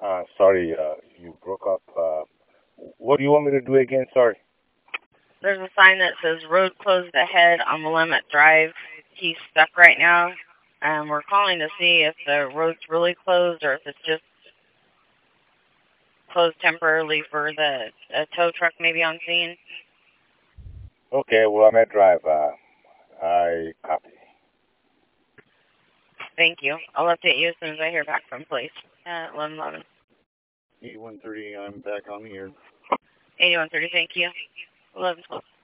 Sorry, you broke up. What do you want me to do again? Sorry. There's a sign that says road closed ahead on Willamette Drive. He's stuck right now. And we're calling to see if the road's really closed or if it's just closed temporarily for the tow truck maybe on scene. Okay, well, I'm at drive. I copy. Thank you. I'll update you as soon as I hear back from police at 1111. 8130, I'm back on the air. 8130, thank you. 1112.